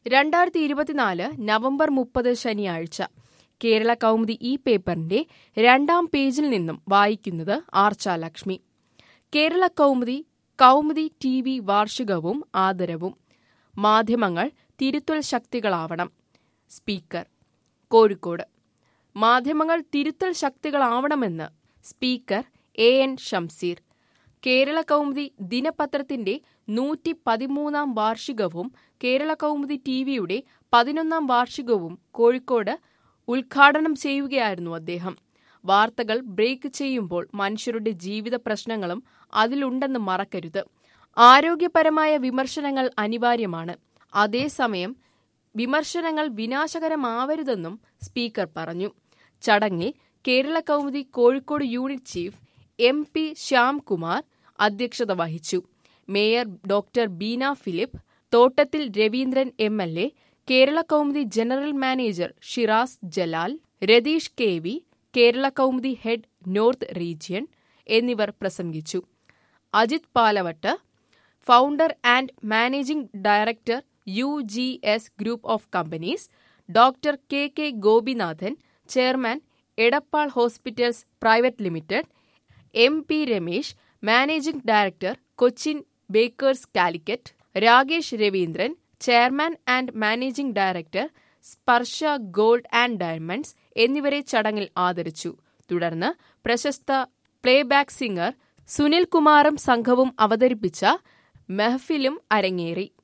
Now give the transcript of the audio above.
2024 November 30 ശനിയാഴ്ച. കേരള കൗമുദി ഈ പേപ്പറിന്റെ 2-ാം പേജിൽ നിന്നും വായിക്കുന്നത് ആർച്ചാലക്ഷ്മി. കേരള കൗമുദി TV വാർഷികവും ആദരവും. മാധ്യമങ്ങൾ തിരുത്തൽ ശക്തികളാവണം. സ്പീക്കർ കോഴിക്കോട്. മാധ്യമങ്ങൾ തിരുത്തൽ ശക്തികളാവണമെന്ന് സ്പീക്കർ AN ഷംസീർ. കേരള കൗമുദി ദിനപത്രത്തിന്റെ 113-ാം വാർഷികവും കേരള കൗമുദി TVയുടെ 11-ാം വാർഷികവും കോഴിക്കോട് ഉദ്ഘാടനം ചെയ്യുകയായിരുന്നു അദ്ദേഹം. വാർത്തകൾ ബ്രേക്ക് ചെയ്യുമ്പോൾ മനുഷ്യരുടെ ജീവിത പ്രശ്നങ്ങളും അതിലുണ്ടെന്ന് മറക്കരുത്. ആരോഗ്യപരമായ വിമർശനങ്ങൾ അനിവാര്യമാണ്. അതേസമയം വിമർശനങ്ങൾ വിനാശകരമാവരുതെന്നും സ്പീക്കർ പറഞ്ഞു. ചടങ്ങിൽ Kerala Kaumudi Kozhikode unit chief MP Shyamkumar അധ്യക്ഷത വഹിച്ചു. Mayor doctor Beena Philip, Thottathil Raveendran MLA, Kerala Kaumudi general manager Shiraz Jalal, Ratheesh KV, Kerala Kaumudi head north region എന്നിവർ പ്രസംഗിച്ചു. Ajith Palavattu, founder and managing director UGS group of companies, doctor KK Gopinathan, chairman Edappal hospitals private limited, MP Ramesh, managing director Cochin bakers Calicut, Rakesh Raveendran, chairman and managing director Sparsha gold and diamonds എന്നിവരെ ചടങ്ങിൽ ആദരിച്ചു. തുടർന്ന് പ്രശസ്ത playback singer Sunil കുമാറും സംഘവും അവതരിപ്പിച്ച മെഹ്ഫിലും അരങ്ങേറി.